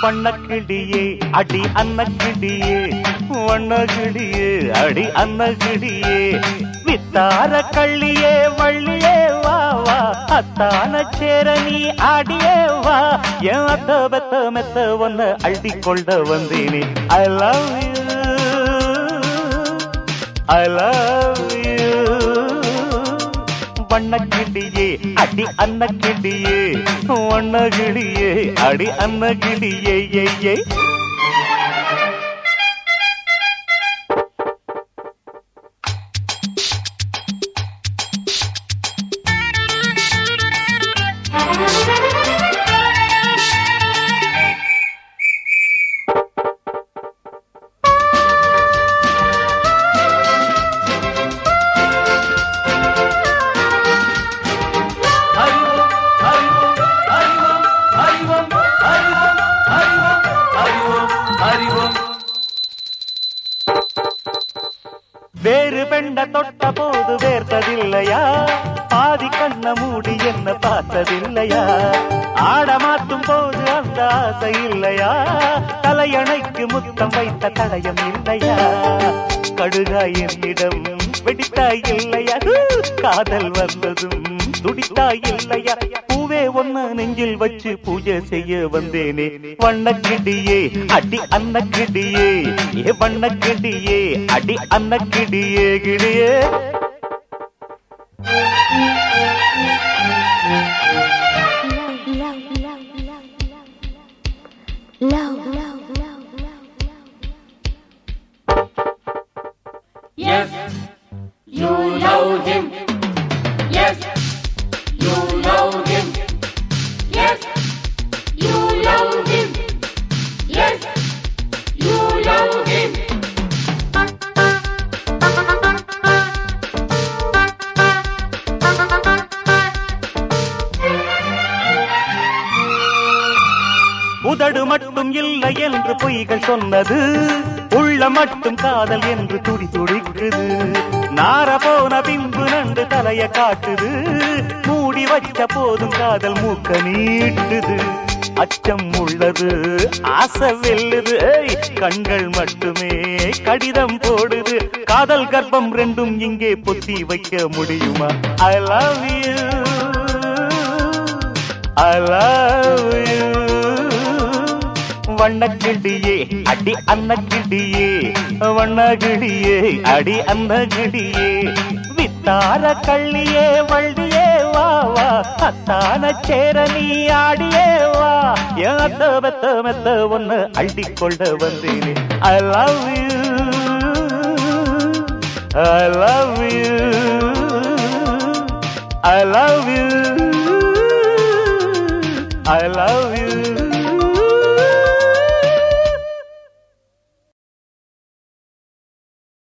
வண்ணக்கிளியே அடி அன்னக்கிளியே வண்ணக்கிளியே அடி அன்னக்கிளியே வித்தார கள்ளியே வள்ளியே வா வா அத்தான சேர நீ ஆடியே வா என் அத்த பெத்த மெத்த ஒன்ன அள்ளி கொள்ள வந்தேனே I love you I love you வண்ணக்கிளியே அடி அன்னக்கிளியே வண்ணக்கிளியே அடி அன்னக்கிளியே ஏ வேறு பெண்ட தொட்ட போது வேர்த்ததில்லையா பாதி கண்ண மூடி என்ன பார்த்ததில்லையா ஆட மாற்றும் போது அந்த ஆசை இல்லையா தலையணைக்கு முத்தம் வைத்த தடயம் இல்லையா கடுகாய் என்னிடம் வெடித்தாய் இல்லையா காதல் வந்ததும் துடித்தாய் இல்லையா பூவே ஒன்ன நெஞ்சில் வச்சு பூஜை செய்ய வந்தேனே வண்ணக்கிளியே அடி அன்னக்கிளியே ஏ வண்ணக்கிளியே அடி அன்னக்கிளியே கிளியே Yes, you love him. Yes, you love him. Yes, you love him. Yes, you love him. உதடு மட்டும் இல்லை என்று பொய்கள் சொன்னது உள்ள மட்டும் காதல் என்று துடி துடிக்குது நார போன பின்பு நண்டு தலைய காட்டுது மூடி வச்ச போதும் காதல் மூக்க நீட்டுது அச்சம் உள்ளது ஆசை வெல்லுது கண்கள் மட்டுமே கடிதம் போடுது காதல் கர்ப்பம் ரெண்டும் இங்கே பொத்தி வைக்க முடியுமா I love you I love you வண்ணக்கிளியே அடி அன்னக்கிளியே வண்ணக்கிளியே அடி அன்னக்கிளியே வித்தார கள்ளியே வள்ளியே வா வா அத்தான சேர நீ ஆடியே வா என் அத்த மெத்த மெத்த ஒன்னு அள்ளி கொள்ள வந்தேனே I love you I love you I love you I love you